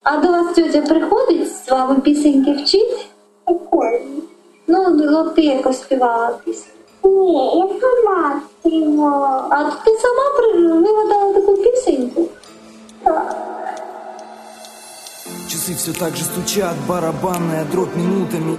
А до вас тетя приходить з вами пісеньки вчить? Приходить. Ну, от ти якось співала пісню. Ні, я сама співала. А ти сама вигадала таку пісеньку? Часы все так же стучат, барабанная дробь минутами.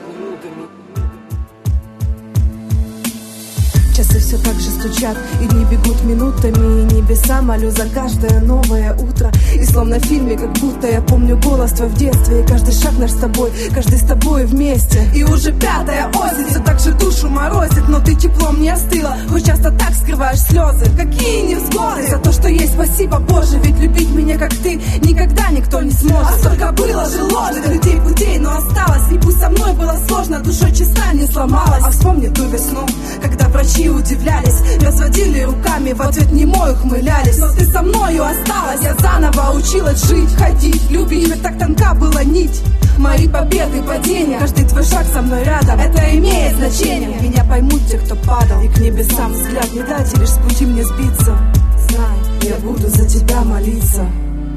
Часы все так же стучат, и дни бегут минутами, и небеса молю за каждое новое утро. И словно в фильме, как будто я помню голос твой в детстве, и каждый шаг наш с тобой, каждый с тобой вместе. И уже пятая осень все так же душу морозит, но ты теплом не остыла, хоть часто так скрываешь слезы. Какие невзгоды, за то, что есть спасибо, Боже, ведь любить меня, как ты, никогда никто не сможет. А столько было же ложных людей, путей, но осталось, и пусть со мной было сложно, душой чиста не сломалась. А вспомни ту весну, когда врачи удивлялись, разводили руками, в ответ немой ухмылялись. Но ты со мною осталась, я заново училась жить, ходить, любить, ведь так тонка была нить. Мои победы, падения, каждый твой шаг со мной рядом, это имеет значение. Меня поймут те, кто падал, и к небесам взгляд не дайте лишь с пути мне сбиться. Знай, я буду за тебя молиться.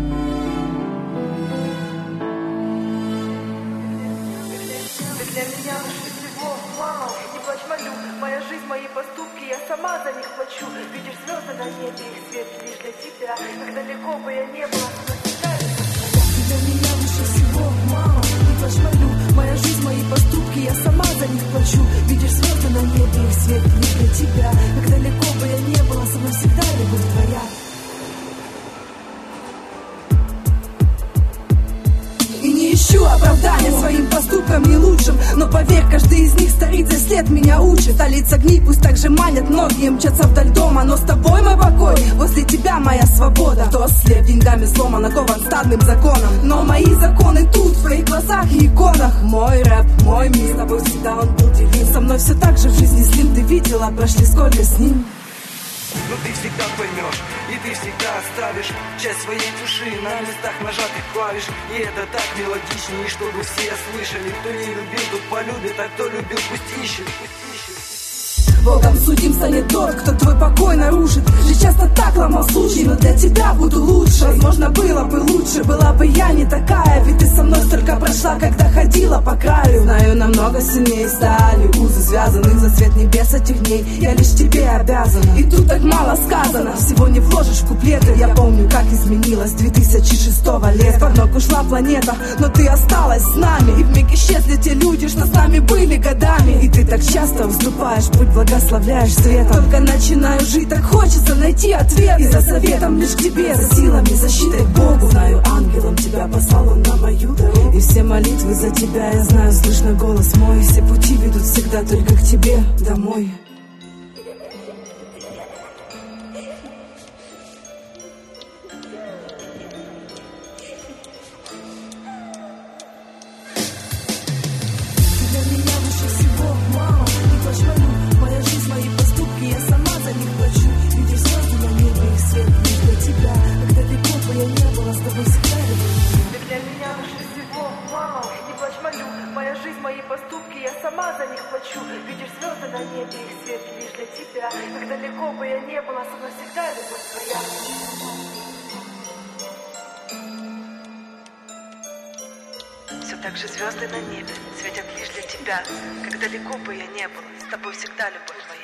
Моя жизнь, мои поступки, я сама за них плачу. Видишь звезды на небе, их свет лишь для тебя. Как далеко бы я не была, но всегда Для меня лучше всего, мама, не плачь, молю. Моя жизнь, мои поступки, я сама за них плачу. Видишь звезды на небе, их свет лишь для тебя. Как далеко бы я не была, со мной всегда любовь твоя. И не ищу оправдания своим поступкам не лучшим, но поверь, каждый из них старится, след меня учит. Столица огни пусть так же манят, многие мчатся вдаль дома, но с тобой мой покой, возле тебя моя свобода. Кто слеп деньгами сломан, окован стадным законом, но мои законы тут, в твоих глазах и иконах. Мой рэп, мой мир, с тобой всегда он был divin. Со мной все так же в жизни с ним, ты видела, прошли сколько с ним. Но ты всегда поймешь, и ты всегда оставишь часть своей души на местах нажатых клавиш. И это так мелодичнее, чтобы все слышали. Кто не любил, тот полюбит, а кто любил, пусть ищет. Богом судим станет тот, кто твой покой нарушит. Жизнь часто так ломал случай, но для тебя буду лучше. Возможно, было бы лучше, была бы я не такая, ведь ты со мной столько прошла, когда ходила по краю. Знаю, намного сильнее стали узы, связаны за цвет небес этих дней. Я лишь тебе обязана, и тут так мало сказано. Всего не вложишь в куплеты. Я помню, как изменилась 2006 лет. Под ног ушла планета, но ты осталась с нами. И вмиг исчезли те люди, что с нами были годами. И ты так часто вступаешь в путь благословляешь светом. Только начинаю жить, так хочется найти ответ. И за советом лишь к тебе, за силами, защитой к Богу. Знаю, ангелом тебя послал он на мою дорогу. И все молитвы за тебя, я знаю, слышно голос мой. И все пути ведут всегда только к тебе, домой. Для меня лучше всего, мама, не плачь, молю. Моя жизнь, мои поступки, я сама за них плачу. Видишь звезды на небе, их свет лишь для тебя. Как далеко бы я не была, с тобой всегда люблю. Ты для меня лучше всего, мама, не плачь, молю. Моя жизнь, мои поступки, я сама за них плачу. Видишь звезды на небе, их свет лишь для тебя. Как далеко бы я не была, со мной всегда любовь твоя. Все так же звезды на небе светят лишь для тебя. Как далеко бы я не была, с тобой всегда любовь моя.